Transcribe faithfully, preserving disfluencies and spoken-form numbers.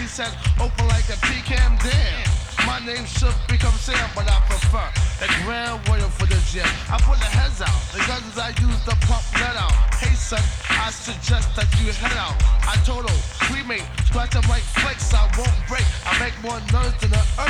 said, open like a pecan dam. My name should become Sam, but I prefer the Grand Royal for the gym. I put the heads out, the guns I use to pump that out. Hey son, I suggest that you head out. I told her, cremate, scratch them like flakes, I won't break. I make more noise than the earth.